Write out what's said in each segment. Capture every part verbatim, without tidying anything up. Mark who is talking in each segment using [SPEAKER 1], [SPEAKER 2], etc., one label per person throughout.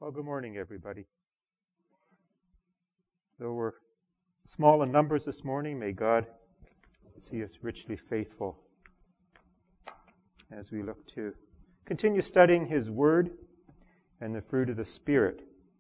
[SPEAKER 1] Well, good morning, everybody. Though we're small in numbers this morning, may God see us richly faithful as we look to continue studying His Word and the fruit of the Spirit.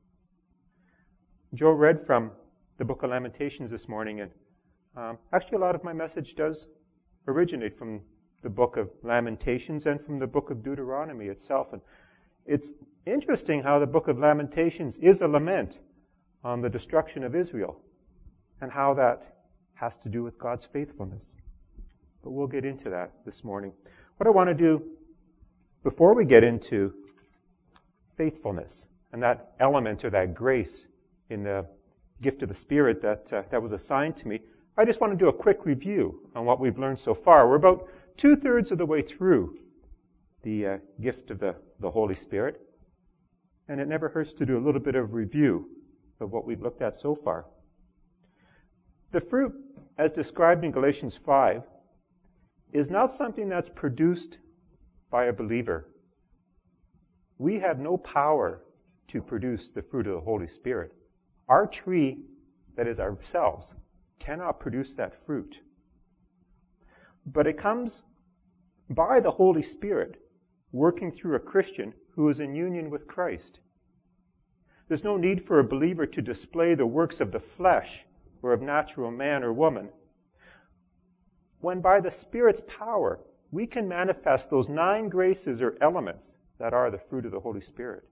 [SPEAKER 1] Joe read from the book of Lamentations this morning, and um, actually a lot of my message does originate from the book of Lamentations and from the book of Deuteronomy itself. And it's interesting how the book of Lamentations is a lament on the destruction of Israel and how that has to do with God's faithfulness. But we'll get into that this morning. What I want to do before we get into faithfulness and that element or that grace in the gift of the Spirit that uh, that was assigned to me, I just want to do a quick review on what we've learned so far. We're about two-thirds of the way through the uh, gift of the, the Holy Spirit. And it never hurts to do a little bit of review of what we've looked at so far. The fruit, as described in Galatians five, is not something that's produced by a believer. We have no power to produce the fruit of the Holy Spirit. Our tree, that is ourselves, cannot produce that fruit. But it comes by the Holy Spirit working through a Christian who is in union with Christ. There's no need for a believer to display the works of the flesh or of natural man or woman, when by the Spirit's power we can manifest those nine graces or elements that are the fruit of the Holy Spirit.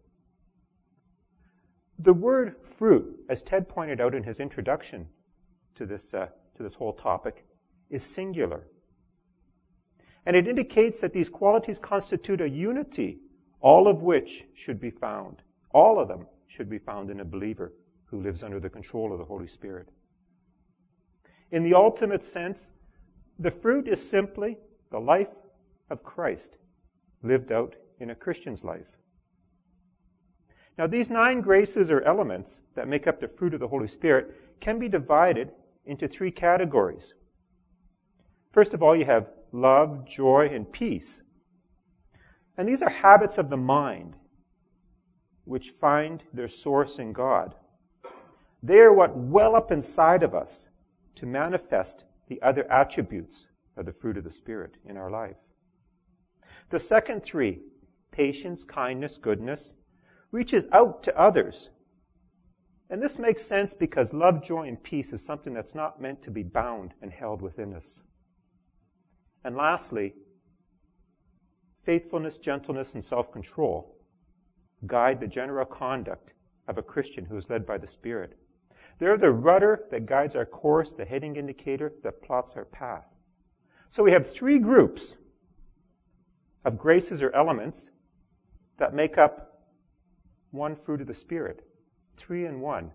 [SPEAKER 1] The word fruit, as Ted pointed out in his introduction to this, uh, to this whole topic, is singular. And it indicates that these qualities constitute a unity, all of which should be found. All of them should be found in a believer who lives under the control of the Holy Spirit. In the ultimate sense, the fruit is simply the life of Christ lived out in a Christian's life. Now, these nine graces or elements that make up the fruit of the Holy Spirit can be divided into three categories. First of all, you have love, joy, and peace. And these are habits of the mind which find their source in God. They are what well up inside of us to manifest the other attributes of the fruit of the Spirit in our life. The second three, patience, kindness, goodness, reaches out to others. And this makes sense because love, joy, and peace is something that's not meant to be bound and held within us. And lastly, faithfulness, gentleness, and self-control guide the general conduct of a Christian who is led by the Spirit. They're the rudder that guides our course, the heading indicator that plots our path. So we have three groups of graces or elements that make up one fruit of the Spirit. Three in one.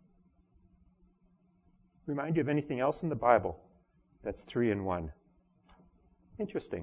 [SPEAKER 1] Remind you of anything else in the Bible that's three in one? Interesting.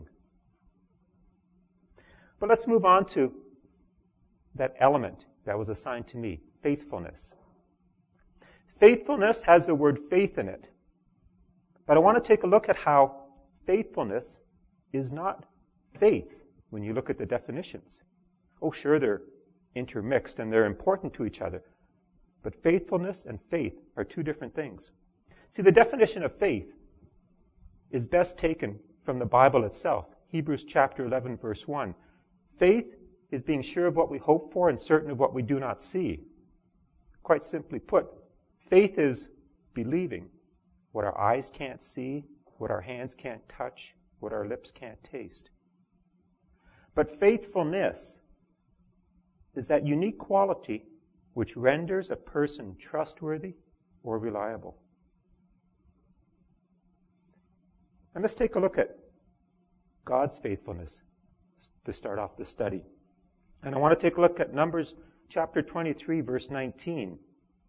[SPEAKER 1] But let's move on to that element that was assigned to me, faithfulness. Faithfulness has the word faith in it. But I want to take a look at how faithfulness is not faith when you look at the definitions. Oh, sure, they're intermixed and they're important to each other. But faithfulness and faith are two different things. See, the definition of faith is best taken from the Bible itself. Hebrews chapter eleven, verse one. Faith is being sure of what we hope for and certain of what we do not see. Quite simply put, faith is believing what our eyes can't see, what our hands can't touch, what our lips can't taste. But faithfulness is that unique quality which renders a person trustworthy or reliable. And let's take a look at God's faithfulness to start off the study. And I want to take a look at Numbers chapter twenty-three, verse nineteen.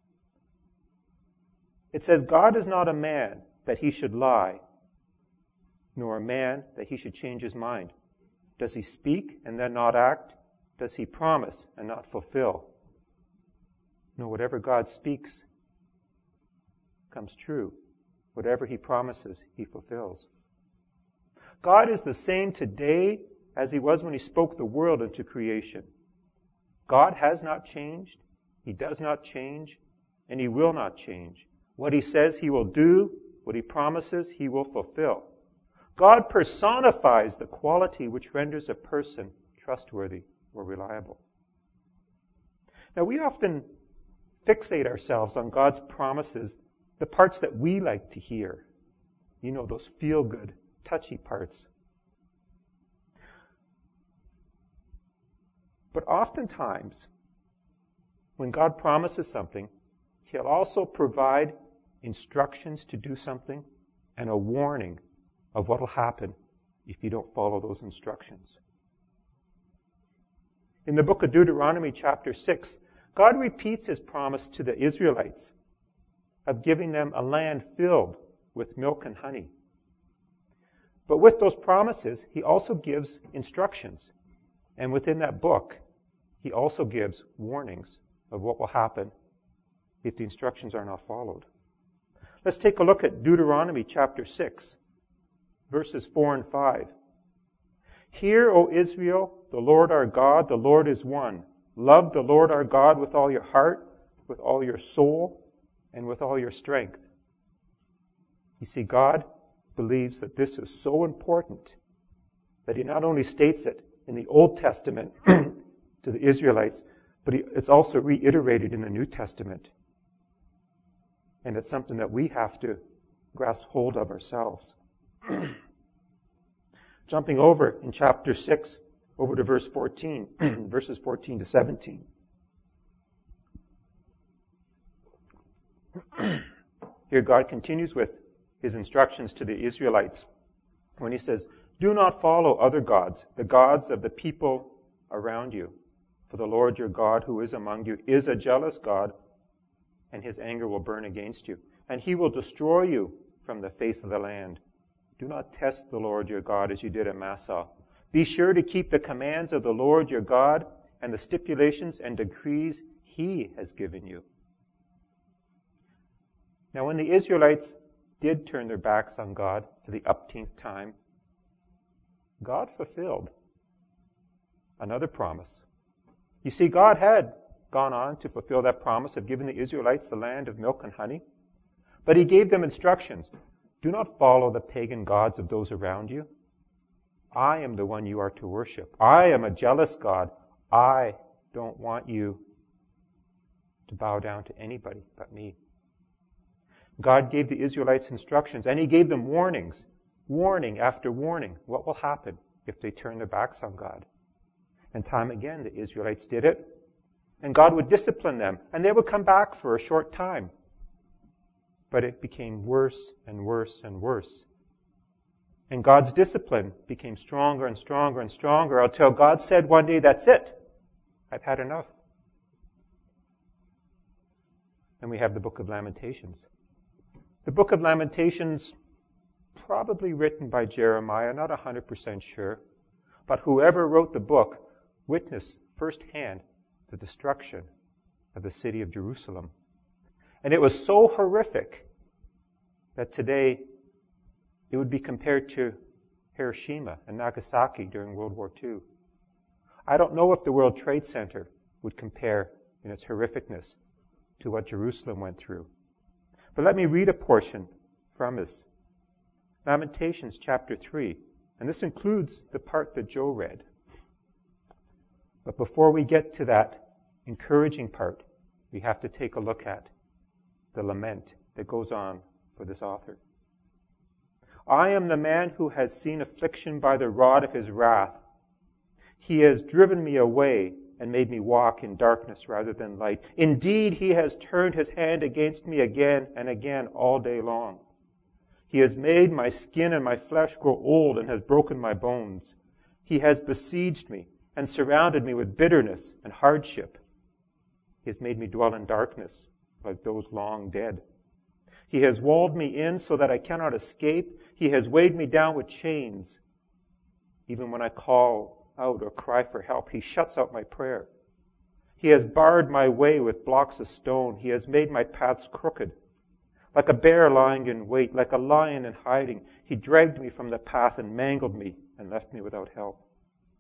[SPEAKER 1] It says, God is not a man that he should lie, nor a man that he should change his mind. Does he speak and then not act? Does he promise and not fulfill? No, whatever God speaks comes true. Whatever he promises, he fulfills. God is the same today as he was when he spoke the world into creation. God has not changed. He does not change, and he will not change. What he says he will do, what he promises, he will fulfill. God personifies the quality which renders a person trustworthy or reliable. Now, we often fixate ourselves on God's promises, the parts that we like to hear. You know, those feel-good, touchy parts. But oftentimes, when God promises something, he'll also provide instructions to do something and a warning of what will happen if you don't follow those instructions. In the book of Deuteronomy chapter six, God repeats his promise to the Israelites of giving them a land filled with milk and honey. But with those promises, he also gives instructions. And within that book, he also gives warnings of what will happen if the instructions are not followed. Let's take a look at Deuteronomy chapter six, verses four and five. Hear, O Israel, the Lord our God, the Lord is one. Love the Lord our God with all your heart, with all your soul, and with all your strength. You see, God believes that this is so important that he not only states it in the Old Testament to the Israelites, but it's also reiterated in the New Testament. And it's something that we have to grasp hold of ourselves. Jumping over in chapter six, over to verse fourteen, verses fourteen to seventeen. Here God continues with his instructions to the Israelites when he says, do not follow other gods, the gods of the people around you. For the Lord your God who is among you is a jealous God, and his anger will burn against you. And he will destroy you from the face of the land. Do not test the Lord your God as you did at Massah. Be sure to keep the commands of the Lord your God and the stipulations and decrees he has given you. Now when the Israelites did turn their backs on God for the upteenth time, God fulfilled another promise. You see, God had gone on to fulfill that promise of giving the Israelites the land of milk and honey, but he gave them instructions. Do not follow the pagan gods of those around you. I am the one you are to worship. I am a jealous God. I don't want you to bow down to anybody but me. God gave the Israelites instructions, and he gave them warnings, warning after warning, what will happen if they turn their backs on God. And time again, the Israelites did it, and God would discipline them, and they would come back for a short time. But it became worse and worse and worse. And God's discipline became stronger and stronger and stronger until God said one day, that's it. I've had enough. And we have the book of Lamentations. The book of Lamentations, probably written by Jeremiah, not one hundred percent sure, but whoever wrote the book witnessed firsthand the destruction of the city of Jerusalem. And it was so horrific that today it would be compared to Hiroshima and Nagasaki during World War Two. I don't know if the World Trade Center would compare in its horrificness to what Jerusalem went through. But let me read a portion from this. Lamentations chapter three. And this includes the part that Joe read. But before we get to that encouraging part, we have to take a look at the lament that goes on for this author. I am the man who has seen affliction by the rod of his wrath. He has driven me away and made me walk in darkness rather than light. Indeed, he has turned his hand against me again and again all day long. He has made my skin and my flesh grow old and has broken my bones. He has besieged me and surrounded me with bitterness and hardship. He has made me dwell in darkness like those long dead. He has walled me in so that I cannot escape. He has weighed me down with chains. Even when I call out or cry for help, he shuts out my prayer. He has barred my way with blocks of stone. He has made my paths crooked. Like a bear lying in wait, like a lion in hiding, he dragged me from the path and mangled me and left me without help.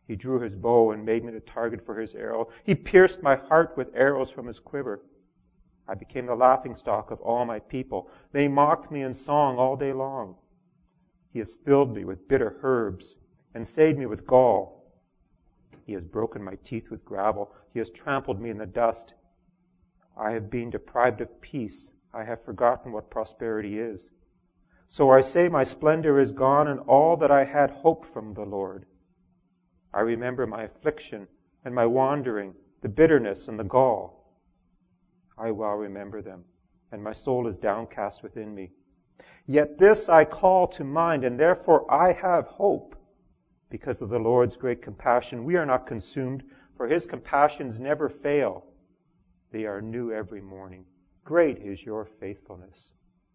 [SPEAKER 1] He drew his bow and made me the target for his arrow. He pierced my heart with arrows from his quiver. I became the laughingstock of all my people. They mocked me in song all day long. He has filled me with bitter herbs and saved me with gall. He has broken my teeth with gravel. He has trampled me in the dust. I have been deprived of peace. I have forgotten what prosperity is. So I say my splendor is gone and all that I had hoped from the Lord. I remember my affliction and my wandering, the bitterness and the gall. I well remember them, and my soul is downcast within me. Yet this I call to mind, and therefore I have hope. Because of the Lord's great compassion, we are not consumed, for his compassions never fail. They are new every morning. Great is your faithfulness.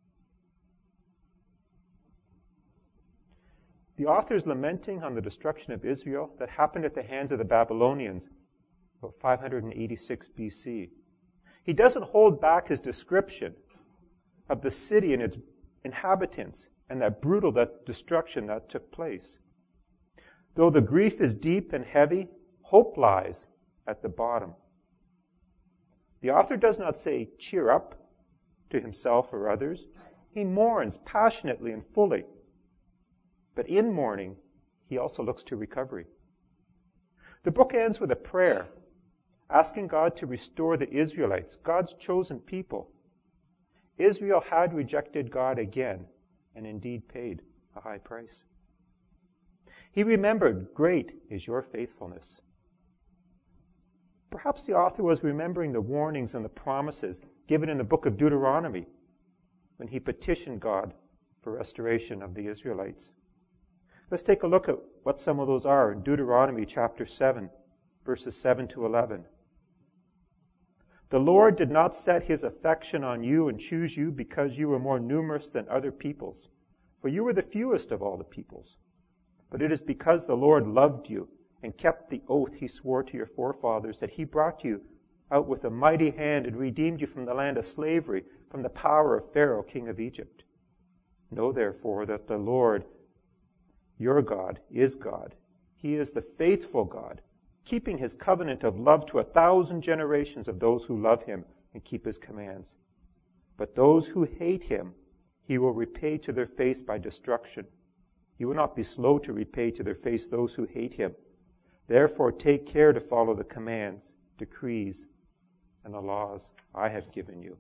[SPEAKER 1] The author is lamenting on the destruction of Israel that happened at the hands of the Babylonians about five hundred eighty-six B C. He doesn't hold back his description of the city and its inhabitants and that brutal that destruction that took place. Though the grief is deep and heavy, hope lies at the bottom. The author does not say, cheer up, to himself or others. He mourns passionately and fully. But in mourning, he also looks to recovery. The book ends with a prayer, asking God to restore the Israelites, God's chosen people. Israel had rejected God again, and indeed paid a high price. He remembered, great is your faithfulness. Perhaps the author was remembering the warnings and the promises given in the book of Deuteronomy when he petitioned God for restoration of the Israelites. Let's take a look at what some of those are in Deuteronomy chapter seven, verses seven to eleven. The Lord did not set his affection on you and choose you because you were more numerous than other peoples, for you were the fewest of all the peoples. But it is because the Lord loved you and kept the oath he swore to your forefathers that he brought you out with a mighty hand and redeemed you from the land of slavery, from the power of Pharaoh, king of Egypt. Know therefore that the Lord, your God, is God. He is the faithful God, keeping his covenant of love to a thousand generations of those who love him and keep his commands. But those who hate him, he will repay to their face by destruction. He will not be slow to repay to their face those who hate him. Therefore take care to follow the commands, decrees, and the laws I have given you.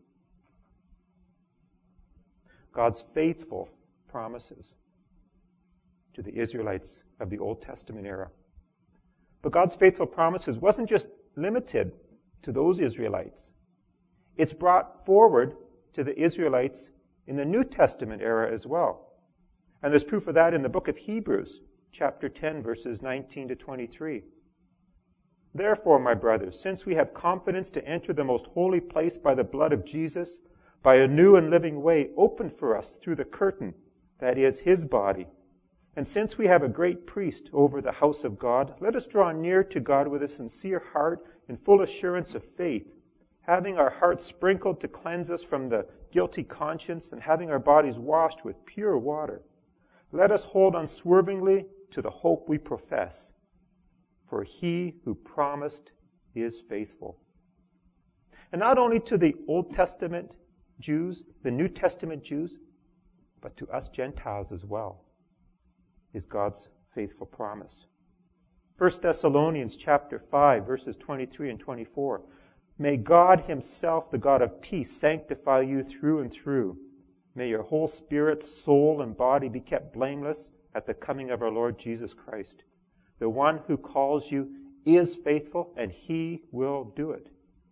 [SPEAKER 1] God's faithful promises to the Israelites of the Old Testament era. But God's faithful promises wasn't just limited to those Israelites. It's brought forward to the Israelites in the New Testament era as well. And there's proof of that in the book of Hebrews, chapter ten, verses nineteen to twenty-three. Therefore, my brothers, since we have confidence to enter the most holy place by the blood of Jesus, by a new and living way opened for us through the curtain, that is, his body, and since we have a great priest over the house of God, let us draw near to God with a sincere heart in full assurance of faith, having our hearts sprinkled to cleanse us from the guilty conscience and having our bodies washed with pure water. Let us hold unswervingly to the hope we profess, for he who promised is faithful. And not only to the Old Testament Jews, the New Testament Jews, but to us Gentiles as well is God's faithful promise. First Thessalonians chapter five, verses twenty-three and twenty-four. May God himself, the God of peace, sanctify you through and through. May your whole spirit, soul, and body be kept blameless at the coming of our Lord Jesus Christ. The one who calls you is faithful, and he will do it.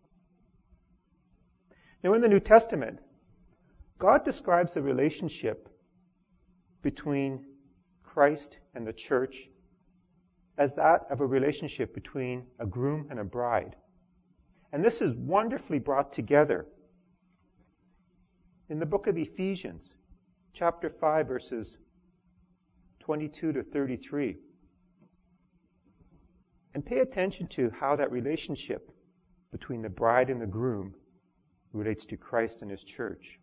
[SPEAKER 1] Now in the New Testament, God describes the relationship between Christ and the church as that of a relationship between a groom and a bride. And this is wonderfully brought together in the book of Ephesians, chapter five, verses twenty-two to thirty-three. And pay attention to how that relationship between the bride and the groom relates to Christ and his church.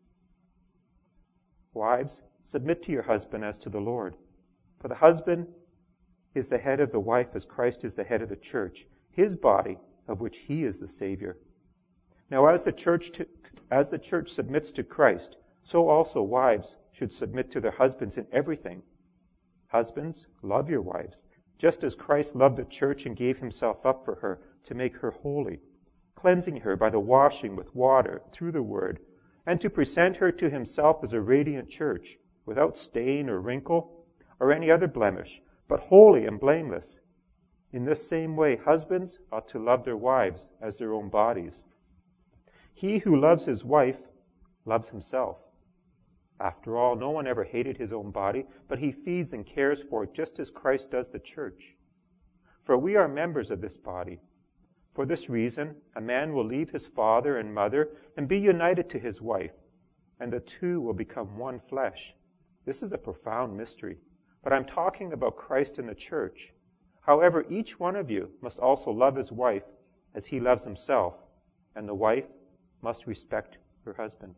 [SPEAKER 1] Wives, submit to your husband as to the Lord. For the husband is the head of the wife as Christ is the head of the church, his body, of which he is the Savior. Now as the church to, as the church submits to Christ, so also wives should submit to their husbands in everything. Husbands, love your wives, just as Christ loved the church and gave himself up for her to make her holy, cleansing her by the washing with water through the word, and to present her to himself as a radiant church, without stain or wrinkle or any other blemish, but holy and blameless. In this same way, husbands ought to love their wives as their own bodies. He who loves his wife loves himself. After all, no one ever hated his own body, but he feeds and cares for it just as Christ does the church. For we are members of this body. For this reason, a man will leave his father and mother and be united to his wife, and the two will become one flesh. This is a profound mystery, but I'm talking about Christ and the church. However, each one of you must also love his wife as he loves himself, and the wife must respect her husband.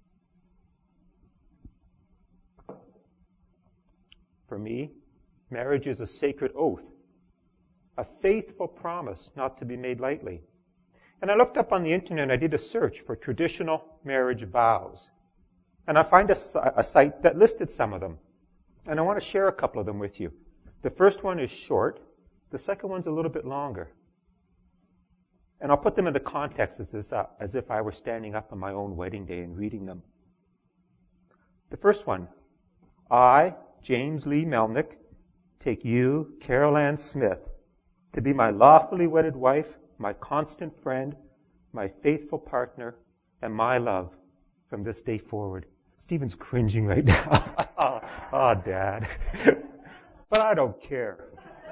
[SPEAKER 1] For me, marriage is a sacred oath, a faithful promise not to be made lightly. And I looked up on the internet, I did a search for traditional marriage vows. And I find a, a site that listed some of them. And I want to share a couple of them with you. The first one is short. The second one's a little bit longer. And I'll put them in the context as, this, uh, as if I were standing up on my own wedding day and reading them. The first one, I, James Lee Melnick, take you, Carol Ann Smith, to be my lawfully wedded wife, my constant friend, my faithful partner, and my love from this day forward. Stephen's cringing right now. oh, oh, Dad. But I don't care.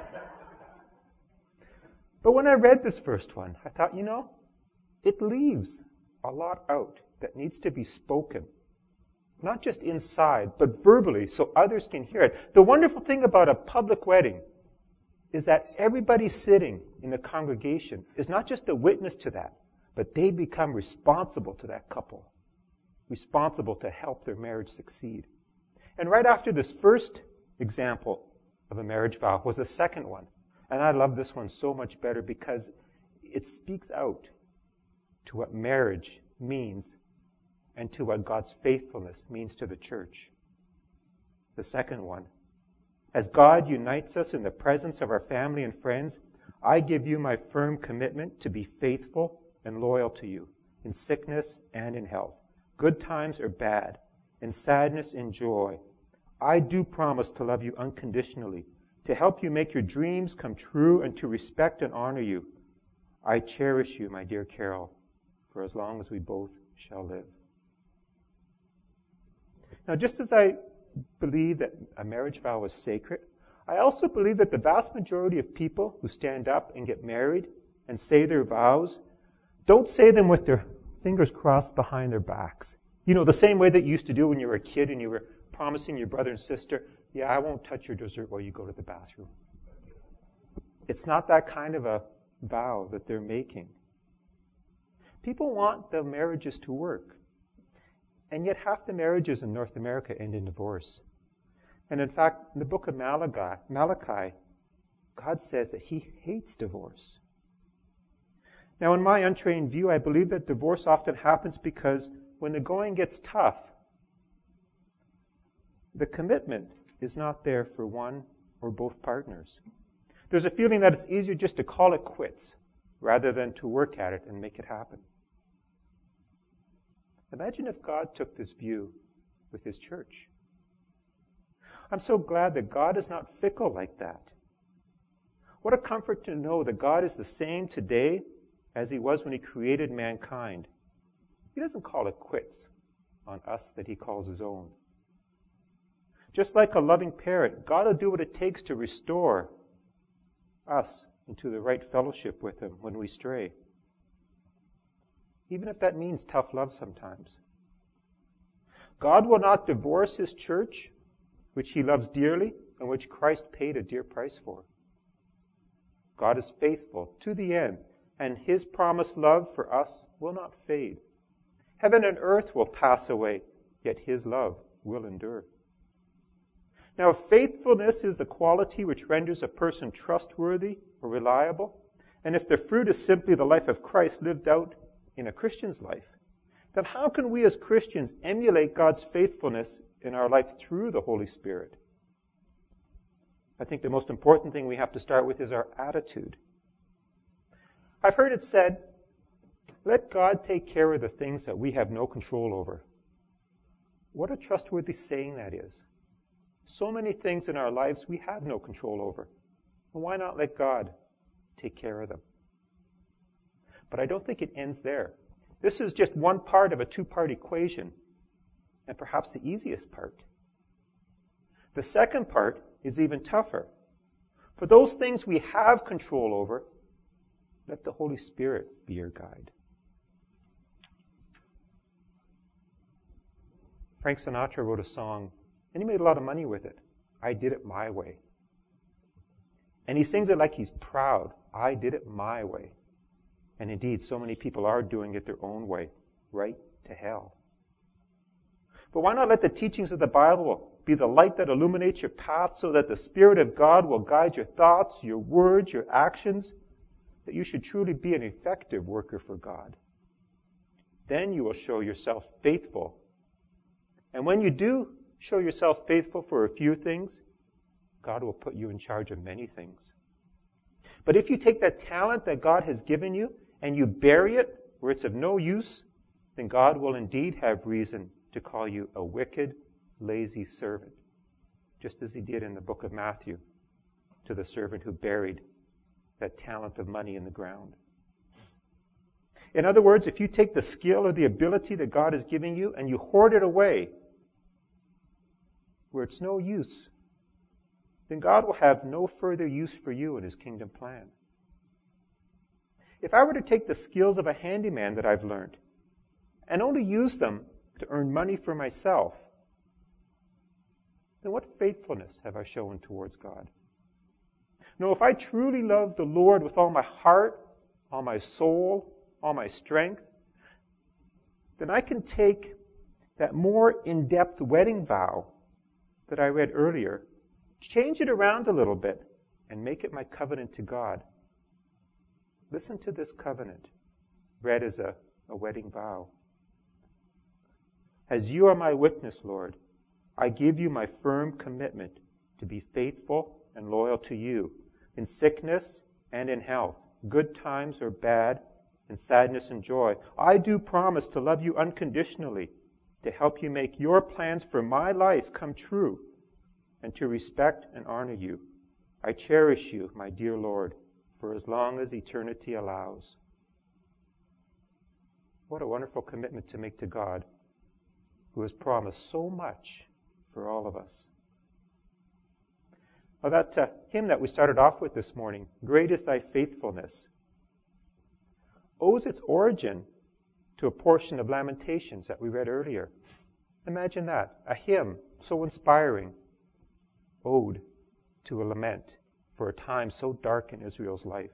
[SPEAKER 1] But when I read this first one, I thought, you know, it leaves a lot out that needs to be spoken. Not just inside, but verbally, so others can hear it. The wonderful thing about a public wedding is that everybody sitting in the congregation is not just a witness to that, but they become responsible to that couple, responsible to help their marriage succeed. And right after this first example of a marriage vow was the second one. And I love this one so much better because it speaks out to what marriage means and to what God's faithfulness means to the church. The second one, as God unites us in the presence of our family and friends, I give you my firm commitment to be faithful and loyal to you in sickness and in health, good times or bad, in sadness and joy. I do promise to love you unconditionally, to help you make your dreams come true, and to respect and honor you. I cherish you, my dear Carol, for as long as we both shall live. Now, just as I believe that a marriage vow is sacred, I also believe that the vast majority of people who stand up and get married and say their vows don't say them with their fingers crossed behind their backs. You know, the same way that you used to do when you were a kid and you were promising your brother and sister, yeah, I won't touch your dessert while you go to the bathroom. It's not that kind of a vow that they're making. People want their marriages to work. And yet half the marriages in North America end in divorce. And in fact, in the book of Malachi, Malachi, God says that he hates divorce. Now, in my untrained view, I believe that divorce often happens because when the going gets tough, the commitment is not there for one or both partners. There's a feeling that it's easier just to call it quits rather than to work at it and make it happen. Imagine if God took this view with his church. I'm so glad that God is not fickle like that. What a comfort to know that God is the same today as he was when he created mankind. He doesn't call it quits on us that he calls his own. Just like a loving parent, God will do what it takes to restore us into the right fellowship with him when we stray. Even if that means tough love sometimes. God will not divorce his church, which he loves dearly and which Christ paid a dear price for. God is faithful to the end, and his promised love for us will not fade. Heaven and earth will pass away, yet his love will endure. Now, if faithfulness is the quality which renders a person trustworthy or reliable, and if the fruit is simply the life of Christ lived out in a Christian's life, then how can we as Christians emulate God's faithfulness in our life through the Holy Spirit? I think the most important thing we have to start with is our attitude. I've heard it said, let God take care of the things that we have no control over. What a trustworthy saying that is. So many things in our lives we have no control over. And why not let God take care of them? But I don't think it ends there. This is just one part of a two-part equation, and perhaps the easiest part. The second part is even tougher. For those things we have control over, let the Holy Spirit be your guide. Frank Sinatra wrote a song, and he made a lot of money with it. I did it my way. And he sings it like he's proud. I did it my way. And indeed, so many people are doing it their own way, right to hell. But why not let the teachings of the Bible be the light that illuminates your path so that the Spirit of God will guide your thoughts, your words, your actions, that you should truly be an effective worker for God. Then you will show yourself faithful. And when you do show yourself faithful for a few things, God will put you in charge of many things. But if you take that talent that God has given you and you bury it where it's of no use, then God will indeed have reason to call you a wicked, lazy servant, just as he did in the book of Matthew to the servant who buried that talent of money in the ground. In other words, if you take the skill or the ability that God is giving you and you hoard it away where it's no use, then God will have no further use for you in his kingdom plan. If I were to take the skills of a handyman that I've learned and only use them to earn money for myself, then what faithfulness have I shown towards God? No, if I truly love the Lord with all my heart, all my soul, all my strength, then I can take that more in-depth wedding vow that I read earlier, change it around a little bit, and make it my covenant to God. Listen to this covenant, read as a, a wedding vow. As you are my witness, Lord, I give you my firm commitment to be faithful and loyal to you in sickness and in health, good times or bad, in sadness and joy. I do promise to love you unconditionally, to help you make your plans for my life come true, and to respect and honor you. I cherish you, my dear Lord, for as long as eternity allows. What a wonderful commitment to make to God, who has promised so much for all of us. Well, that uh, hymn that we started off with this morning, Great is Thy Faithfulness, owes its origin to a portion of Lamentations that we read earlier. Imagine that, a hymn so inspiring, ode to a lament for a time so dark in Israel's life.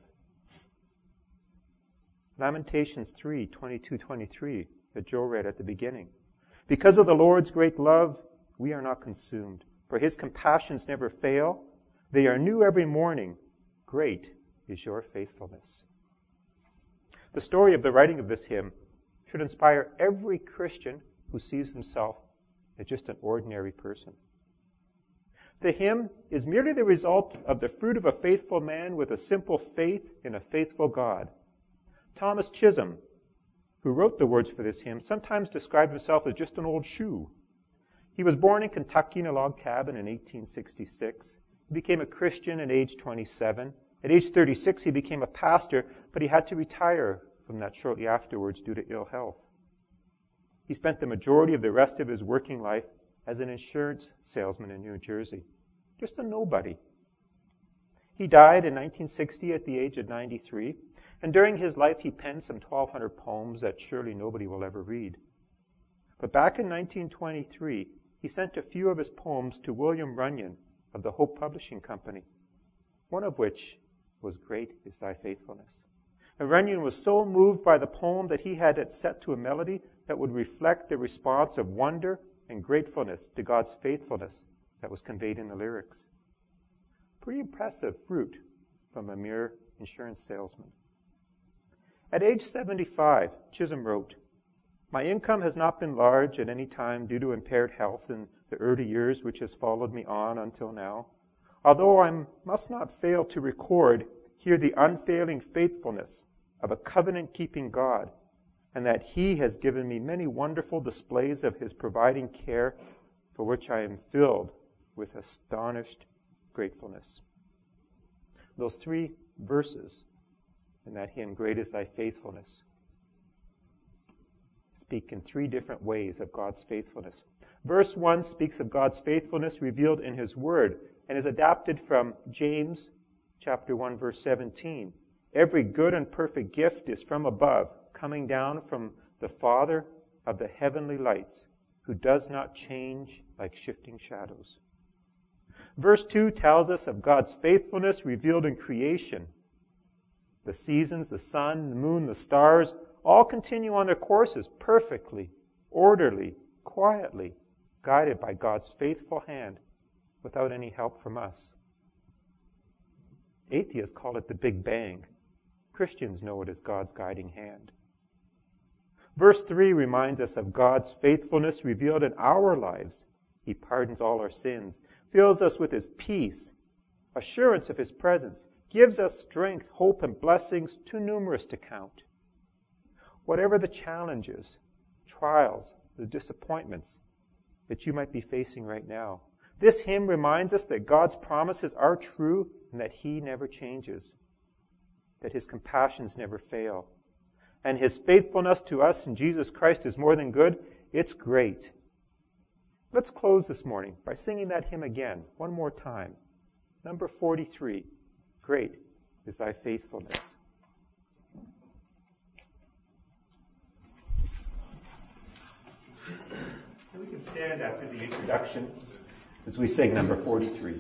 [SPEAKER 1] Lamentations three, twenty-two, twenty-three, that Joe read at the beginning. Because of the Lord's great love, we are not consumed, for his compassions never fail. They are new every morning. Great is your faithfulness. The story of the writing of this hymn should inspire every Christian who sees himself as just an ordinary person. The hymn is merely the result of the fruit of a faithful man with a simple faith in a faithful God. Thomas Chisholm, who wrote the words for this hymn, sometimes described himself as just an old shoe. He was born in Kentucky in a log cabin in eighteen sixty-six. He became a Christian at age twenty-seven. At age thirty-six, he became a pastor, but he had to retire from that shortly afterwards due to ill health. He spent the majority of the rest of his working life as an insurance salesman in New Jersey. Just a nobody. He died in nineteen sixty at the age of ninety-three, and during his life he penned some twelve hundred poems that surely nobody will ever read. But back in nineteen twenty-three, he sent a few of his poems to William Runyon of the Hope Publishing Company, one of which was Great is Thy Faithfulness. And Runyon was so moved by the poem that he had it set to a melody that would reflect the response of wonder and gratefulness to God's faithfulness that was conveyed in the lyrics. Pretty impressive fruit from a mere insurance salesman. At age seventy-five, Chisholm wrote, "My income has not been large at any time due to impaired health in the early years which has followed me on until now, although I must not fail to record here the unfailing faithfulness of a covenant-keeping God, and that He has given me many wonderful displays of His providing care, for which I am filled with astonished gratefulness." Those three verses in that hymn, "Great is Thy Faithfulness," speak in three different ways of God's faithfulness. Verse one speaks of God's faithfulness revealed in His Word and is adapted from James chapter one, verse seventeen. "Every good and perfect gift is from above, coming down from the Father of the heavenly lights, who does not change like shifting shadows." Verse two tells us of God's faithfulness revealed in creation. The seasons, the sun, the moon, the stars, all continue on their courses perfectly, orderly, quietly, guided by God's faithful hand without any help from us. Atheists call it the Big Bang. Christians know it as God's guiding hand. Verse three reminds us of God's faithfulness revealed in our lives. He pardons all our sins, fills us with His peace, assurance of His presence, gives us strength, hope, and blessings too numerous to count. Whatever the challenges, trials, the disappointments that you might be facing right now, this hymn reminds us that God's promises are true and that He never changes, that His compassions never fail, and His faithfulness to us in Jesus Christ is more than good. It's great. Let's close this morning by singing that hymn again, one more time. Number forty-three, "Great is Thy Faithfulness." And we can stand after the introduction as we sing number forty-three.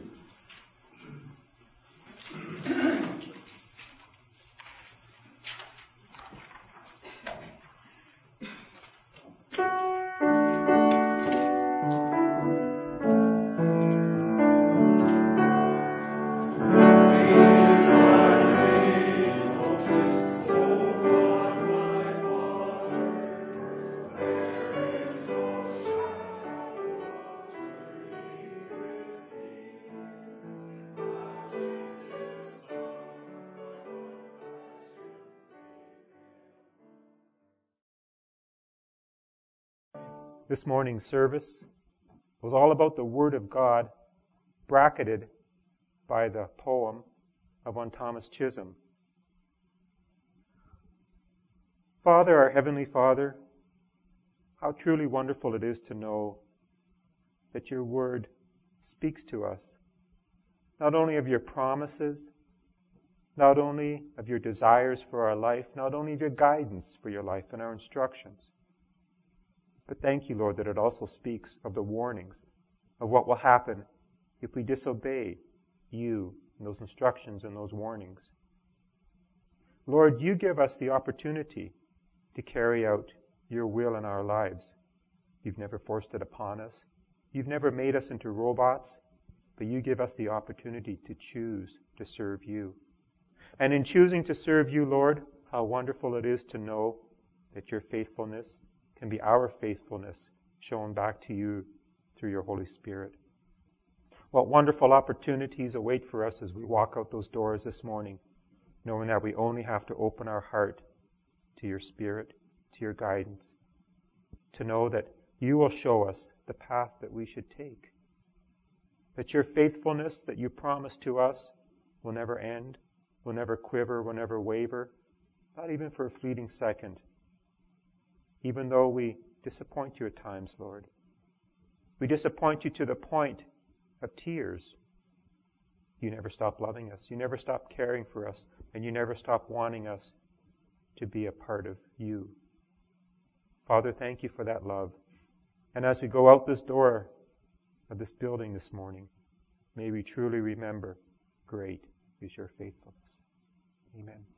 [SPEAKER 1] This morning's service was all about the Word of God, bracketed by the poem of one Thomas Chisholm. Father, our Heavenly Father, how truly wonderful it is to know that your Word speaks to us, not only of your promises, not only of your desires for our life, not only of your guidance for your life and our instructions, but thank you, Lord, that it also speaks of the warnings of what will happen if we disobey you and those instructions and those warnings. Lord, you give us the opportunity to carry out your will in our lives. You've never forced it upon us. You've never made us into robots, but you give us the opportunity to choose to serve you. And in choosing to serve you, Lord, how wonderful it is to know that your faithfulness can be our faithfulness shown back to you through your Holy Spirit. What wonderful opportunities await for us as we walk out those doors this morning, knowing that we only have to open our heart to your Spirit, to your guidance, to know that you will show us the path that we should take, that your faithfulness that you promise to us will never end, will never quiver, will never waver, not even for a fleeting second. Even though we disappoint you at times, Lord. We disappoint you to the point of tears. You never stop loving us. You never stop caring for us. And you never stop wanting us to be a part of you. Father, thank you for that love. And as we go out this door of this building this morning, may we truly remember, great is your faithfulness. Amen.